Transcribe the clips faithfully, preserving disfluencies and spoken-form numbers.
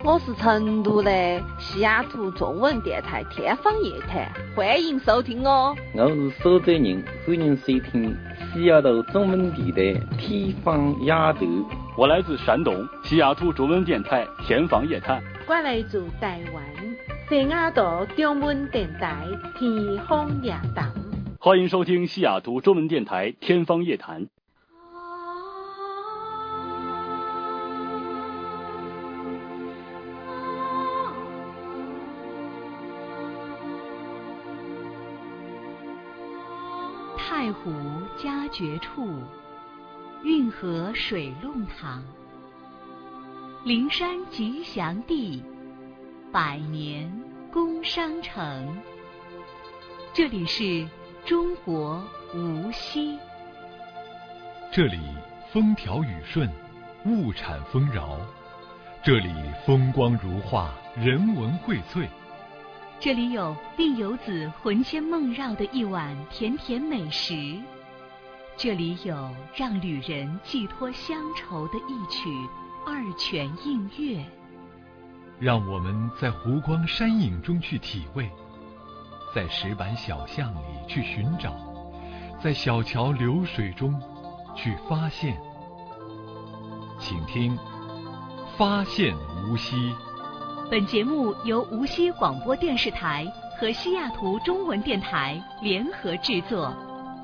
我是成都的西雅图中文电台天方夜谭，欢迎收听哦。 我是苏州人，欢迎收听西雅图中文电台天方夜谭。 我来自山东西雅图中文电台天方夜谭。 我来自台湾西雅图中文电台天方夜谭。 欢迎收听西雅图中文电台天方夜谭。 太湖佳绝处，运河水弄堂，灵山吉祥地，百年工商城。这里是中国无锡。 这里风调雨顺，物产丰饶。这里风光如画，人文荟萃。 这里有令游子魂牵梦绕的一碗甜甜美食，这里有让旅人寄托乡愁的一曲二泉映月。 让我们在湖光山影中去体味，在石板小巷里去寻找，在小桥流水中去发现。请听《发现无锡》。 本节目由无锡广播电视台和西雅图中文电台联合制作。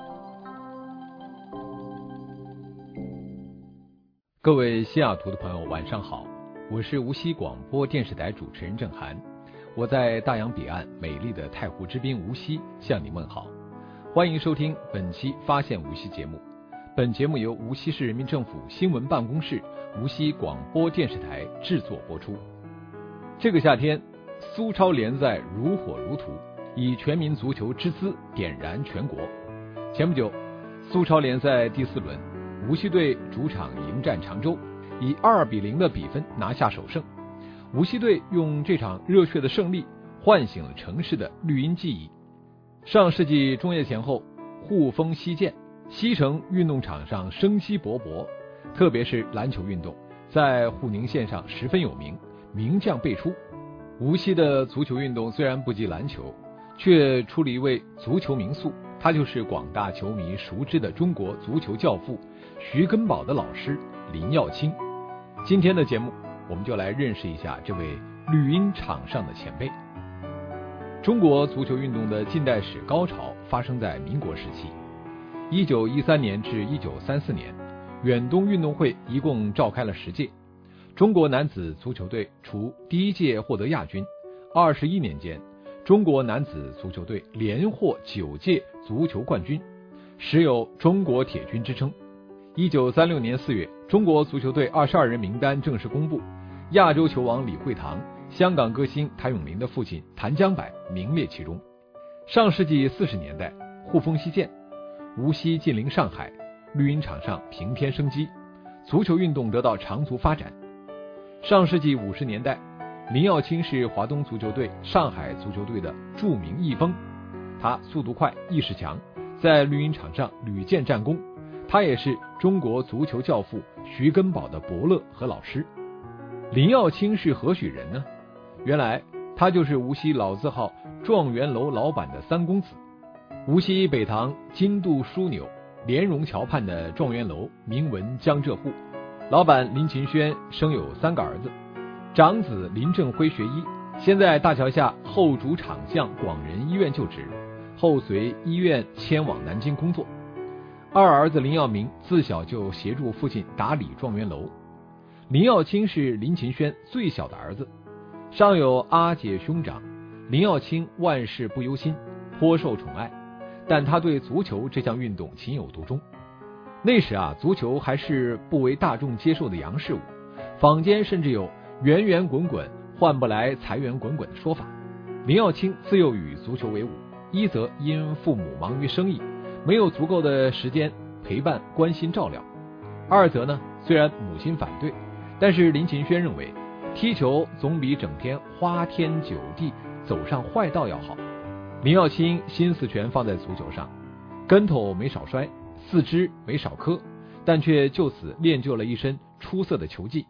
各位西雅图的朋友晚上好，我是无锡广播电视台主持人郑涵，我在大洋彼岸美丽的太湖之滨无锡向你问好。欢迎收听本期发现无锡节目。本节目由无锡市人民政府新闻办公室、无锡广播电视台制作播出。这个夏天，苏超联赛如火如荼，以全民足球之姿点燃全国。前不久，苏超联赛第四轮，无锡队主场迎战常州，以二比零的比分拿下首胜。无锡队用这场热血的胜利，唤醒了城市的绿茵记忆。上世纪中叶前后，沪风西渐，西城运动场上生机勃勃，特别是篮球运动，在沪宁县上十分有名。名将辈出，无锡的足球运动虽然不及篮球，却出了一位足球名宿，他就是广大球迷熟知的中国足球教父徐根宝的老师林耀卿。今天的节目，我们就来认识一下这位绿茵场上的前辈。中国足球运动的近代史高潮发生在民国时期，一九一三年至一九三四年，远东运动会一共召开了十届。中国男子足球队除第一届获得亚军，二十一年间，中国男子足球队连获九届足球冠军，时有中国铁军之称。一九三六年四月，中国足球队二十二人名单正式公布，亚洲球王李惠堂、香港歌星谭咏麟的父亲谭江柏名列其中。上世纪四十年代，沪风西渐，无锡近邻上海，绿茵场上平添生机，足球运动得到长足发展。上世纪五十年代，林耀卿是华东足球队、上海足球队的著名翼锋，他速度快，意识强，在绿茵场上屡建战功。他也是中国足球教父徐根宝的伯乐和老师。林耀卿是何许人呢？原来他就是无锡老字号状元楼老板的三公子，无锡北塘金渡枢纽莲蓉桥畔的状元楼名闻江浙沪。老板林勤轩生有三个儿子，长子林正辉学医，先在大桥下后主厂匠广仁医院就职，后随医院迁往南京工作。二儿子林耀明自小就协助父亲打理状元楼。林耀卿是林勤轩最小的儿子，上有阿姐兄长，林耀卿万事不忧心，颇受宠爱，但他对足球这项运动情有独钟。那时啊，足球还是不为大众接受的洋事物，坊间甚至有圆圆滚滚换不来财源滚滚的说法。林耀卿自幼与足球为伍，一则因父母忙于生意，没有足够的时间陪伴关心照料；二则呢，虽然母亲反对，但是林勤轩认为踢球总比整天花天酒地走上坏道要好。林耀卿心思全放在足球上，跟头没少摔，四肢没少磕，但却就此练就了一身出色的球技。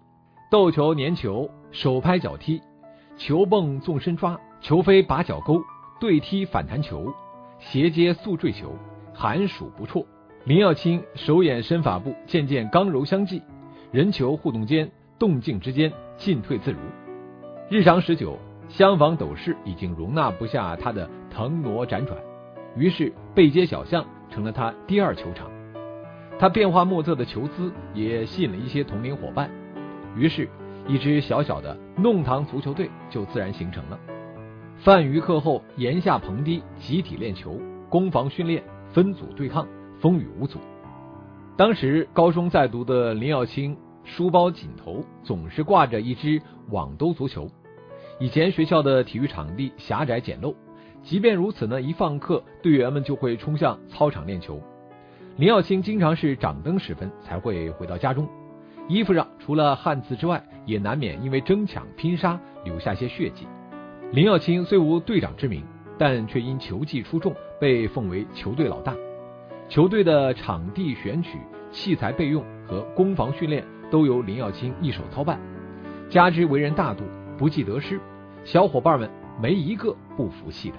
斗球、粘球、手拍脚踢、球蹦纵身抓、球飞把脚勾、对踢反弹球、斜接速坠球，寒暑不辍。林耀卿手眼身法步渐渐刚柔相济，人球互动间动静之间进退自如。日长十久，厢房斗室已经容纳不下他的腾挪辗转，于是背街小巷成了他第二球场。他变化莫测的球姿也吸引了一些同龄伙伴，于是一支小小的弄堂足球队就自然形成了。饭余课后檐下棚低集体练球，攻防训练，分组对抗，风雨无阻。当时高中在读的林耀卿书包紧头总是挂着一支网兜足球。以前学校的体育场地狭窄简陋，即便如此呢，一放课队员们就会冲向操场练球。林耀卿经常是掌灯时分才会回到家中，衣服上除了汗渍之外，也难免因为争抢拼杀留下些血迹。林耀卿虽无队长之名，但却因球技出众被奉为球队老大。球队的场地选取、器材备用和攻防训练都由林耀卿一手操办，加之为人大度，不计得失，小伙伴们没一个不服气的。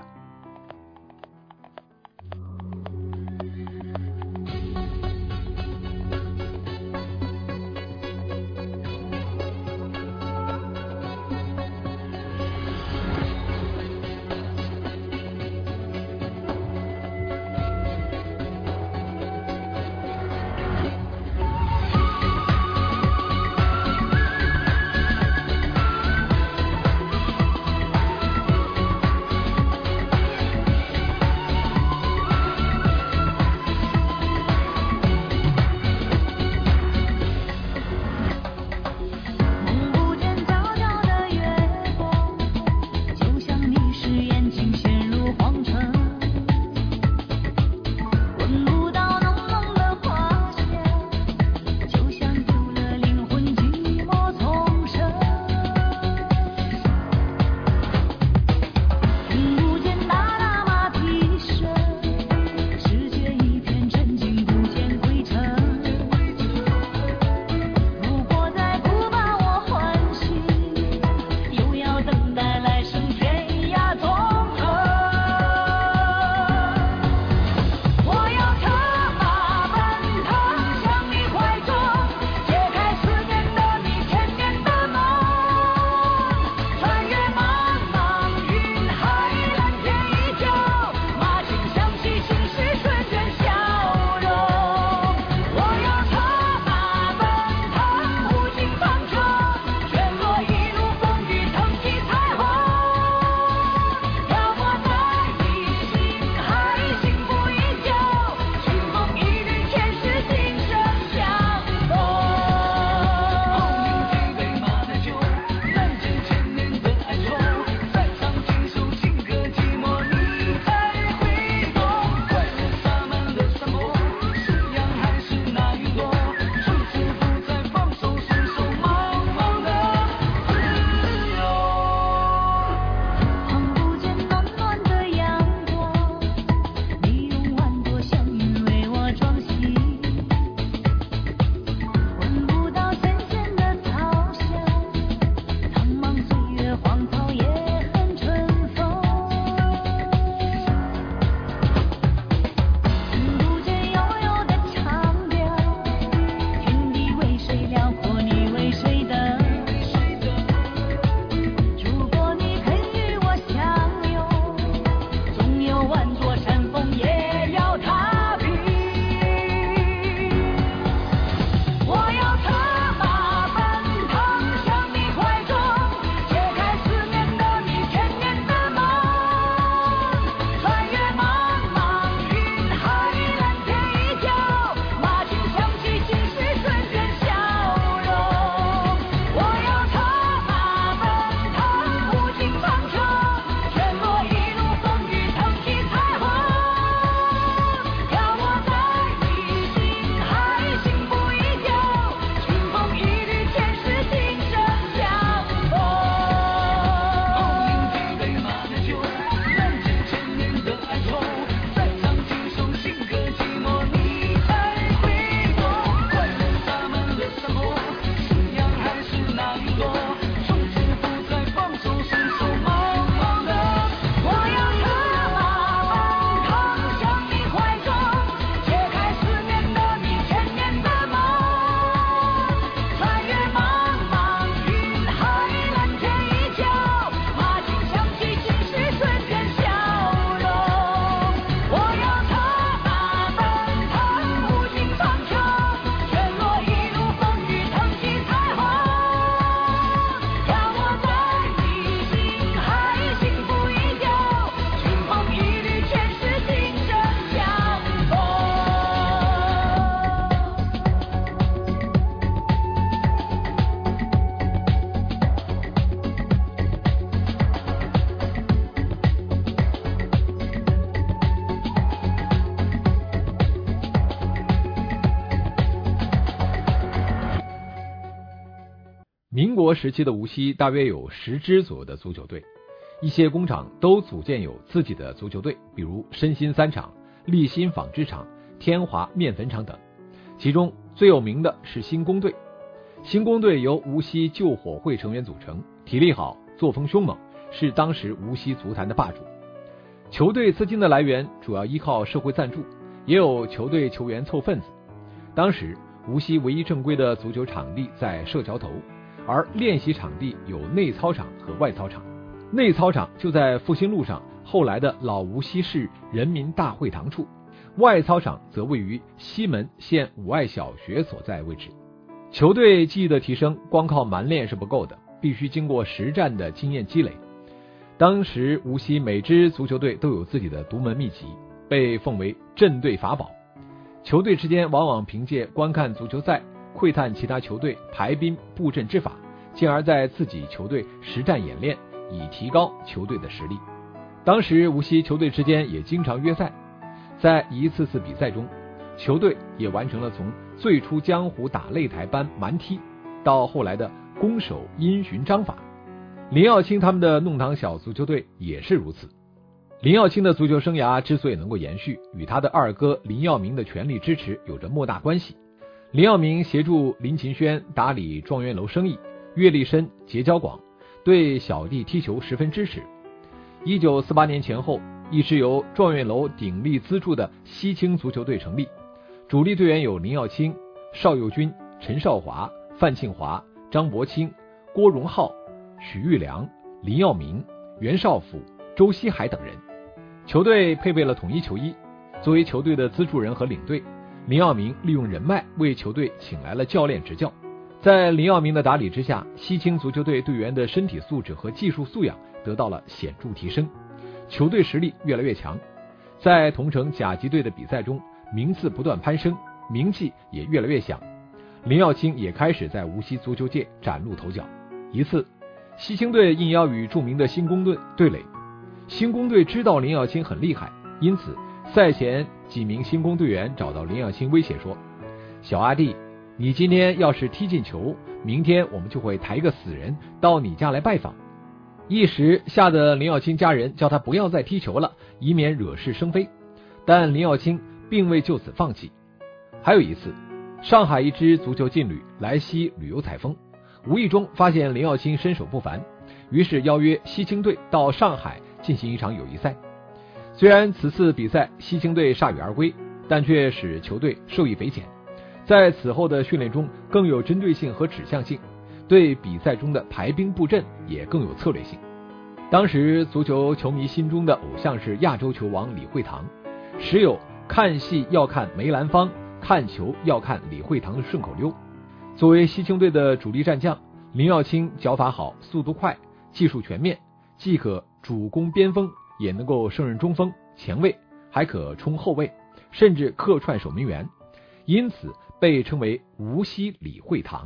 国时期的无锡大约有十支左右的足球队，一些工厂都组建有自己的足球队，比如申鑫三厂、立新纺织厂、天华面粉厂等。其中最有名的是新工队。新工队由无锡救火会成员组成，体力好，作风凶猛，是当时无锡足坛的霸主。球队资金的来源主要依靠社会赞助，也有球队球员凑份子。当时无锡唯一正规的足球场地在社桥头，而练习场地有内操场和外操场。内操场就在复兴路上后来的老无锡市人民大会堂处，外操场则位于西门县五爱小学所在位置。球队技艺的提升光靠蛮练是不够的，必须经过实战的经验积累。当时无锡每支足球队都有自己的独门秘籍，被奉为镇队法宝。球队之间往往凭借观看足球赛，窥探其他球队排兵布阵之法，进而在自己球队实战演练，以提高球队的实力。当时无锡球队之间也经常约赛，在一次次比赛中，球队也完成了从最初江湖打擂台般蛮踢，到后来的攻守因循章法。林耀卿他们的弄堂小足球队也是如此。林耀卿的足球生涯之所以能够延续，与他的二哥林耀明的全力支持有着莫大关系。林耀明协助林勤轩打理状元楼生意，阅历深，结交广，对小弟踢球十分支持。一九四八年前后，一支由状元楼鼎力资助的西青足球队成立，主力队员有林耀卿、邵佑军、陈少华、范庆华、张伯清、郭荣浩、许玉良、林耀明、袁绍甫、周希海等人。球队配备了统一球衣。作为球队的资助人和领队，林耀明利用人脉为球队请来了教练执教。在林耀明的打理之下，西青足球队队员的身体素质和技术素养得到了显著提升，球队实力越来越强。在同城甲级队的比赛中，名次不断攀升，名气也越来越响。林耀卿也开始在无锡足球界崭露头角。一次，西青队应邀与著名的新工队对垒，新工队知道林耀卿很厉害，因此赛前几名新工队员找到林耀卿威胁说：小阿弟，你今天要是踢进球，明天我们就会抬个死人到你家来拜访。一时吓得林耀卿家人叫他不要再踢球了，以免惹是生非。但林耀卿并未就此放弃。还有一次，上海一支足球劲旅来西旅游采风，无意中发现林耀卿身手不凡，于是邀约西青队到上海进行一场友谊赛。虽然此次比赛西青队铩羽而归，但却使球队受益匪浅。在此后的训练中更有针对性和指向性，对比赛中的排兵布阵也更有策略性。当时足球球迷心中的偶像是亚洲球王李惠堂，时有看戏要看梅兰芳，看球要看李惠堂的顺口溜。作为西青队的主力战将，林耀卿脚法好，速度快，技术全面，既可主攻边锋，也能够胜任中锋、前卫，还可冲后卫，甚至客串守门员，因此被称为无锡李惠堂。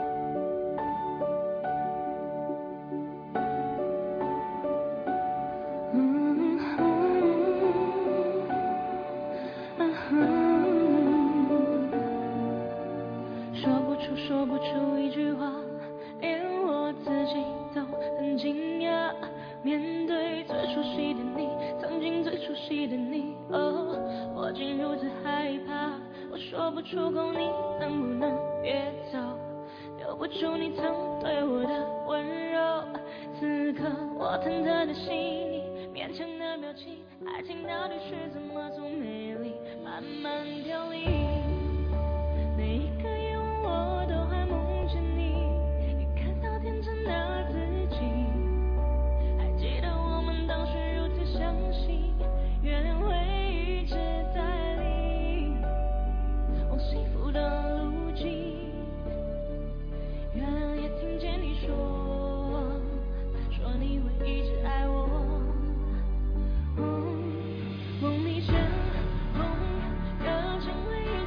说不出一句话，连我自己都很惊讶。面对最熟悉的你，曾经最熟悉的你，哦，我竟如此害怕。我说不出口，你能不能别走？留不住你曾对我的温柔。此刻我忐忑的心里，勉强的表情，爱情到底是怎么从美丽慢慢凋零？每一个夜晚我都还梦见你，你看到天真的自己，还记得我们当时如此相信，月亮会一直在离往幸福的路径。月亮也听见你说，说你会一直爱我。嗯，梦里间梦，热情回忆。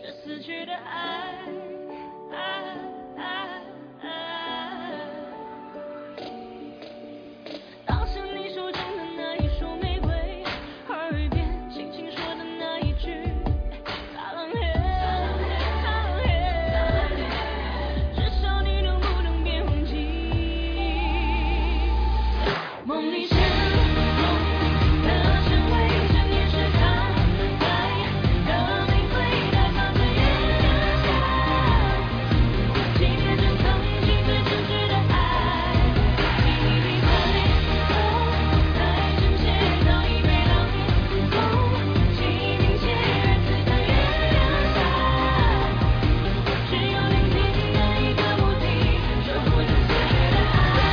这死去的爱，爱爱爱。当时你手中的那一束玫瑰，耳边轻轻说的那一句撒浪嘿，撒浪嘿，至少你能不能别忘记梦里相拥的香味，这年是他开的玫瑰，它藏在月亮下，纪念着曾经最真挚的爱。你离开我太真切，早已被浪费空气凝结，日子在月亮下，只有聆听那一个不停守护着岁月的爱。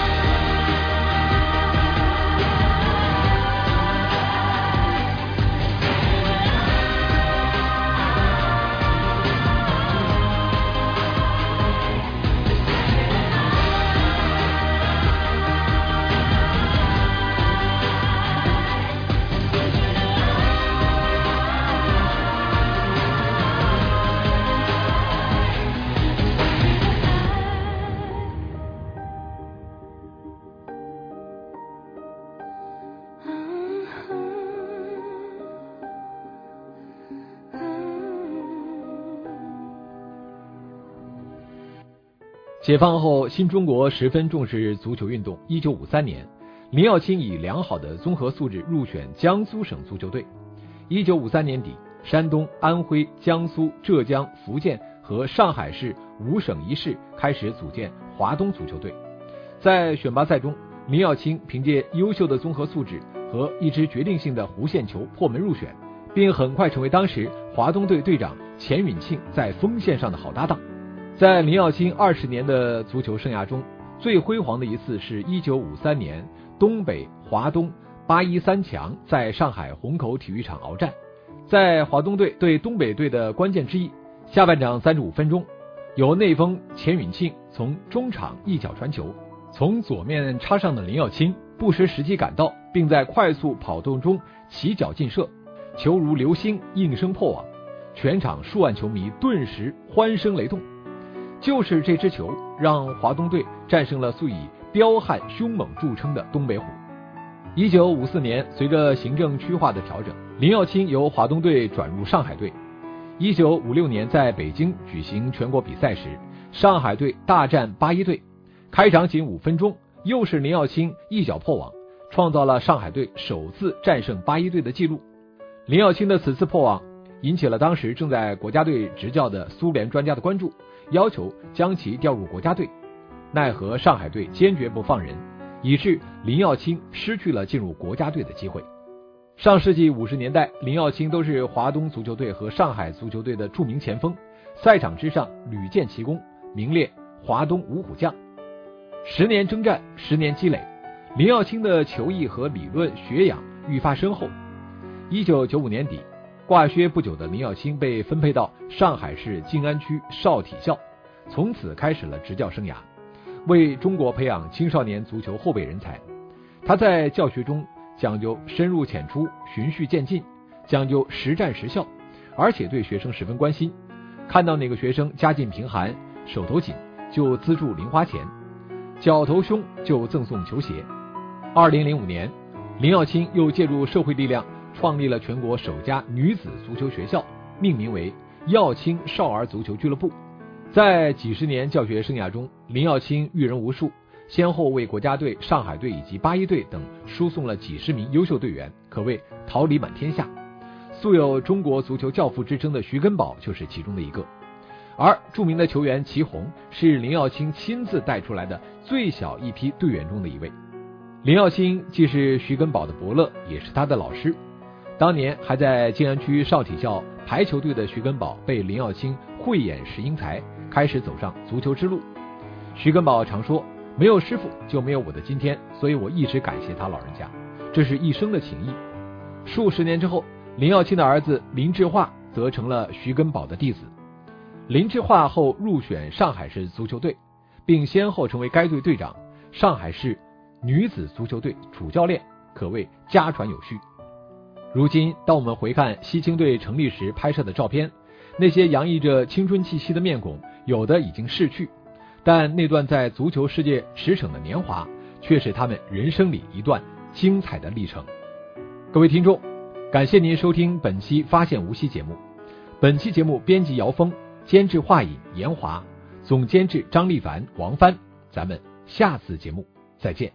解放后，新中国十分重视足球运动。一九五三年，林耀卿以良好的综合素质入选江苏省足球队。一九五三年底，山东、安徽、江苏、浙江、福建和上海市五省一市开始组建华东足球队。在选拔赛中，林耀卿凭借优秀的综合素质和一支决定性的弧线球破门入选，并很快成为当时华东队队长钱允庆在锋线上的好搭档。在林耀卿二十年的足球生涯中，最辉煌的一次是一九五三年东北华东八一三强在上海虹口体育场鏖战。在华东队对东北队的关键之一，下半场三十五分钟，由内锋钱允庆从中场一脚传球，从左面插上的林耀卿不失时机赶到，并在快速跑动中起脚劲射，球如流星应声破网，全场数万球迷顿时欢声雷动。就是这支球让华东队战胜了素以彪悍凶猛著称的东北虎。一九五四年，随着行政区划的调整，林耀卿由华东队转入上海队。一九五六年在北京举行全国比赛时，上海队大战八一队，开场仅五分钟，又是林耀卿一脚破网，创造了上海队首次战胜八一队的纪录。林耀卿的此次破网引起了当时正在国家队执教的苏联专家的关注，要求将其调入国家队，奈何上海队坚决不放人，以致林耀卿失去了进入国家队的机会。上世纪五十年代，林耀卿都是华东足球队和上海足球队的著名前锋，赛场之上屡建奇功，名列华东五虎将。十年征战，十年积累，林耀卿的球艺和理论学养愈发深厚。一九九五年底，挂靴不久的林耀卿被分配到上海市静安区少体校，从此开始了执教生涯，为中国培养青少年足球后备人才。他在教学中讲究深入浅出，循序渐进，讲究实战实效，而且对学生十分关心，看到哪个学生家境贫寒，手头紧，就资助零花钱，脚头凶就赠送球鞋。二零零五年，林耀卿又借助社会力量创立了全国首家女子足球学校，命名为耀卿少儿足球俱乐部。在几十年教学生涯中，林耀卿育人无数，先后为国家队、上海队以及八一队等输送了几十名优秀队员，可谓桃李满天下。素有中国足球教父之称的徐根宝就是其中的一个。而著名的球员祁宏是林耀卿亲自带出来的最小一批队员中的一位。林耀卿既是徐根宝的伯乐，也是他的老师。当年还在静安区少体校排球队的徐根宝被林耀卿慧眼识英才，开始走上足球之路。徐根宝常说，没有师傅就没有我的今天，所以我一直感谢他老人家，这是一生的情谊。数十年之后，林耀卿的儿子林志化则成了徐根宝的弟子。林志化后入选上海市足球队，并先后成为该队队长、上海市女子足球队主教练，可谓家传有序。如今当我们回看西青队成立时拍摄的照片， 那些洋溢着青春气息的面孔，有的已经逝去，但那段在足球世界驰骋的年华，却是他们人生里一段精彩的历程。各位听众，感谢您收听本期发现无锡节目。本期节目编辑姚峰，监制华影严华，总监制张立凡、王帆。咱们下次节目再见。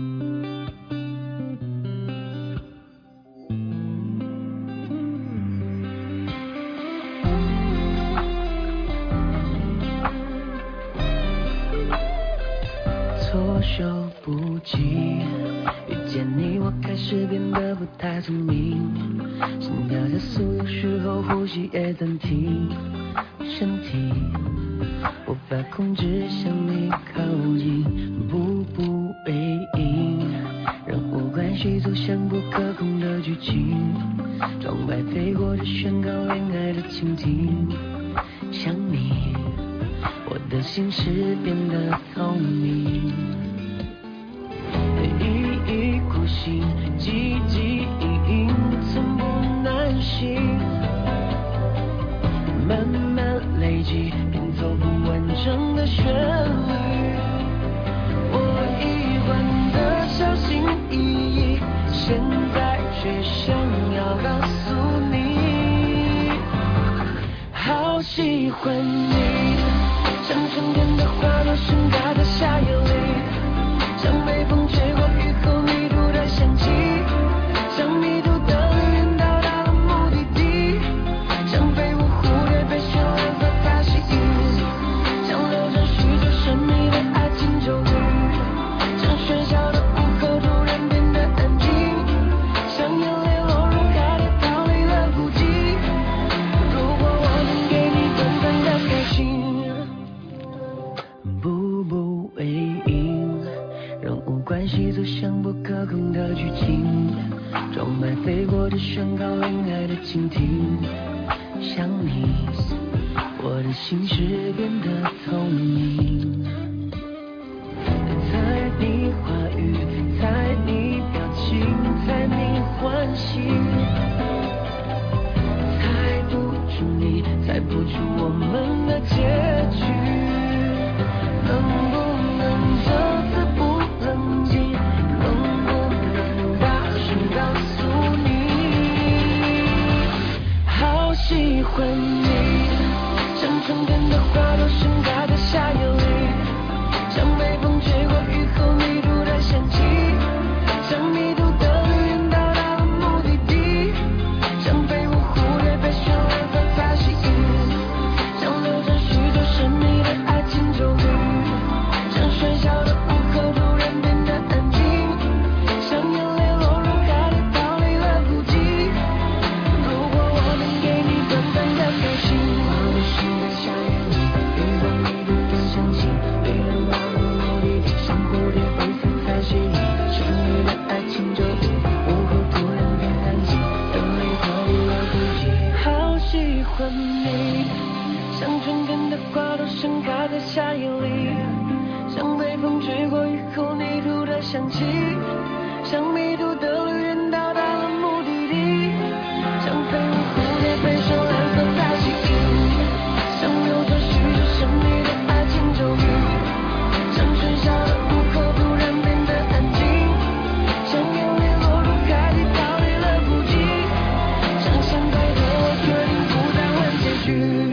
措手不及，遇见你我开始变得不太聪明，心跳加速，有时候呼吸也暂停，身体无法控制向你靠近，步步为营，让无关系走向不可控的剧情，窗外飞过这宣告恋爱的蜻蜓，想你我的心事变得透明，一意孤行，汲汲营营，寸步难行，慢慢累积，拼凑不完整的旋律。我一贯的小心翼翼，现在却想要告诉你，好喜欢你。像春天的花朵盛开在夏夜里，像北风吹过雨后泥土的香气，像迷途的旅人到达了目的地，像飞舞蝴蝶被绚烂色彩吸引，像流着许久神秘的爱情咒语，像喧嚣的午后突然变得安静，像眼泪落入海里逃离了孤寂。如果我能给你短暂的开心，步步为营，让无关系走向不可控的剧情，窗外飞过这宣告恋爱的蜻蜓，想你我的心事变得透明，猜你话语，猜你表情，猜你欢喜，猜不出你，猜不出我们的结局，能不能这次不冷静，能不能大声告诉你，好喜欢你，像春天的花朵盛开在夏夜里，像北风吹过雨后泥土的香气，像迷途的旅人到达了目的地，像飞舞蝴蝶被绚烂色彩吸引，像流着许久神秘的爱情咒语，像喧嚣的午后突然变得安静，像眼泪落入海里逃离了孤寂。如果我能给你短暂的开心，花朵盛开夏夜里，月光迷途的香气，旅人到了目的地，像蝴蝶被色彩吸引，神秘的爱情咒语，午后突然变安静，眼泪逃离了孤寂。好喜欢你，像春天的花朵盛开在夏夜里，像北风吹过雨后泥土的香气，像迷途的旅人到达了目的地，像飞舞蝴蝶被绚烂色彩吸引，像流着许久神秘的爱情咒语，像喧嚣的午后突然变得安静，像眼泪落入海里逃离了孤寂，像现在的我决定不再问结局。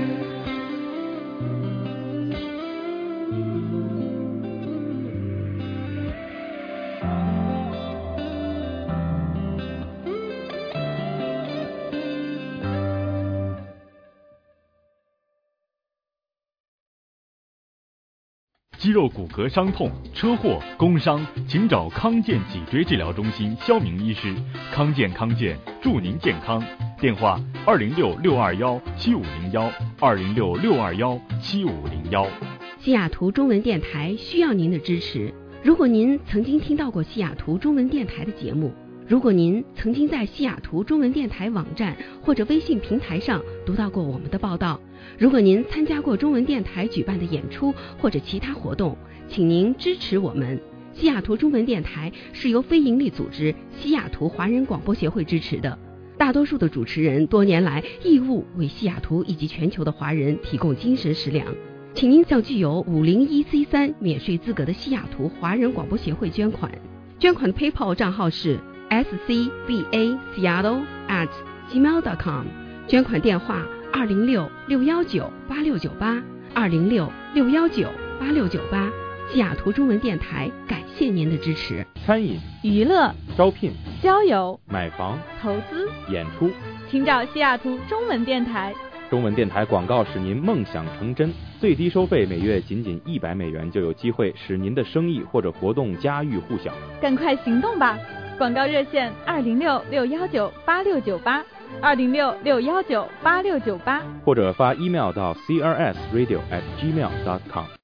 肌肉骨骼伤痛、车祸、工伤，请找康健脊椎治疗中心肖明医师。康健康健，祝您健康。电话：二零六六二幺七五零幺，二零六六二幺七五零幺。 西雅图中文电台需要您的支持。如果您曾经听到过西雅图中文电台的节目，如果您曾经在西雅图中文电台网站或者微信平台上读到过我们的报道，如果您参加过中文电台举办的演出或者其他活动，请您支持我们。西雅图中文电台是由非营利组织西雅图华人广播协会支持的。 大多数的主持人多年来义务为西雅图以及全球的华人提供精神食粮，请您向具有五零一 C 三 免税资格的西雅图华人广播协会捐款。捐款的 PayPal 账号是 s c b a seattle at gmail dot com， 捐款电话二零六六一九八六九八二零六六一九八六九八。西雅图中文电台感谢您的支持。 餐饮、 娱乐、 招聘、 交友、 买房、 投资、 演出， 请找西雅图中文电台。 中文电台广告使您梦想成真，最低收费每月仅仅一百美元，就有机会使您的生意或者活动家喻户晓。 赶快行动吧！广告热线二零六六一九八六九八二零六六一九八六九八， 或者发 email 到 c r s radio at gmail dot com。